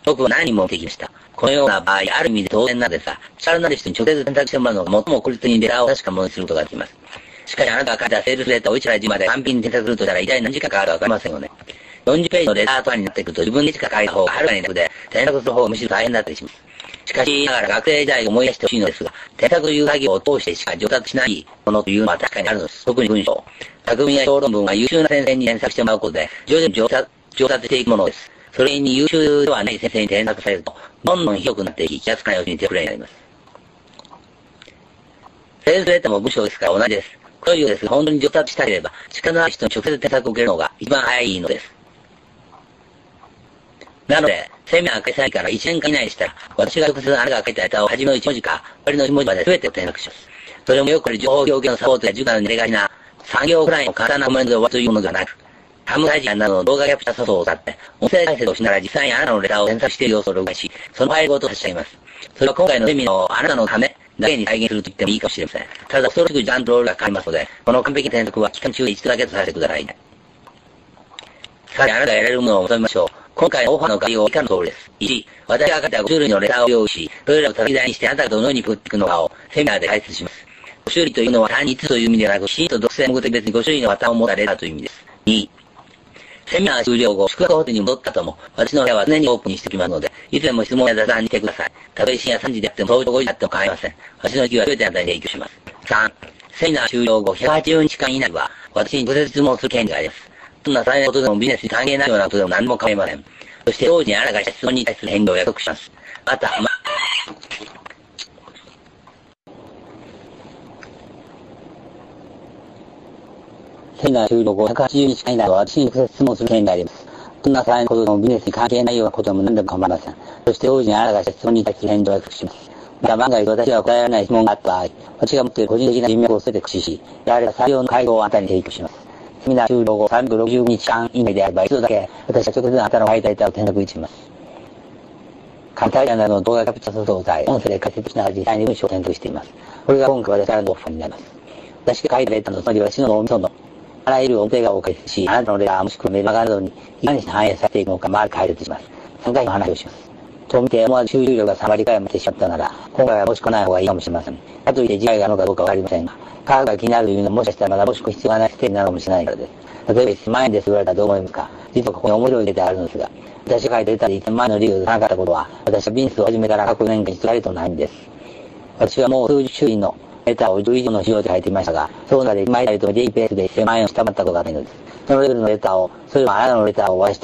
僕は何人も見てきました。このような場合、ある意味で当然なんですが、力のある人に直接選択してもらうのが最も効率的にレターを確かものにすることができます。しかしあなたが書いたセールスレターを1から10まで完璧に添削するとしたら一体何時間かかるかわかりませんよね。40ページのレターとかになってくると自分でしか書いた方がはるかに楽で、添削する方がむしろ大変だったりします。しかしながら学生時代を思い出してほしいのですが、添削という作業を通してしか上達しないものというのは確かにあるのです。特に文章。作文や小論文は優秀な先生に添削してもらうことで、徐々に上達していくものです。それに優秀ではない先生に添削されると、どんどんひどくなっていき、気がつかないうちに手遅れになります。セールスレターも文章ですから同じです。これ以上ですが、本当に上達したければ、力のある人に直接添削を受けるのが一番早いのです。なので、セミナー開催から1年間以内でしたら、私が直接あなたが書いたレターを初めの1文字か、終わりの1文字まで全てを添削します。それもよくある情報表現のサポートや塾などにがちな産業くらいの簡単なコメントで終わるというものではなく、ハムライジャーなどの動画キャプチャーソフトを使って、音声解説をしながら実際にあなたのレターを添削している様子を録画し、そのファイルごと差し上げます。それは今回のセミナーをあなたのためだけに再現すると言ってもいいかもしれません。ただ恐ろしく時間とロールがかかりますので、この完璧な添削は期間中で一度だけとさせてください。さてあなたがやれるものを求めましょう。今回のオファーの概要は以下の通りです。1、私が書いた5種類のレターを用意し、それらを叩き台にしてあなたがどのように送っていくのかをセミナーで解説します。5種類というのは単に5つという意味ではなく、シーンと独占目的別に5種類のパターンを持ったレターという意味です。2、セミナー終了後、宿泊ホテルに戻った後も、私の部屋は常にオープンにしておきますので、いつでも質問や雑談にしてください。たとえ深夜3時であっても、早朝5時であっても構いません。私の時は全てあなたに提供します。3、セミナー終了後、180日間以内は、私に直接質問する権利があります。どんな最大のことでもビジネスに関係ないようなことでも何も構いません。そして当時にあなたがした質問に対する返答を約束します。また、セミナー終了後、180日間以内は私に直接質問する権利があります。どんな最大のことでもビジネスに関係ないようなことでも何でも構いません。そして当時にあなたがした質問に対する返答を約束します。また万が一私が答えられない質問があった場合、私が持っている個人的な人脈を全て駆使し、やれば採用の回答をあなたに提供します。セミナー終了後365日間以内であれば一度だけ私は直接あなたの書いたレターを添削します。簡単などの動画キャプチャーソフトを使い、音声で解説しながら実際に文章を添削しています。これが今回私からのオファーになります。私が書いたレターのつまり私の脳みそのあらゆる音声画を解説し、あなたのレターもしくはメルマガなどにいかにして反映させていくのかまで解説します。3回の話をします。と見て思わず集中力が3割くらいまでしまったなら、今回は申し込まない方がいいかもしれません。かといって次回があるのかどうかわかりませんが、価格が気になるというのはもしかしたらまだ申し込む必要がないステージなのかもしれないからです。例えば1000万円ですと言われたらどう思いますか。実はここに面白いレターあるのですが、私が書いたレターで1000万円の理由を出さなかったことは、私はビジネスを始めから過去年間一度ありとないんです。私はもう数十種類のレターを10以上の仕様で書いていましたが、その中で毎回と J ペースで1000万円を下回ったことがないのです。そのレベルのレターを、それはあなたのレターをお会いして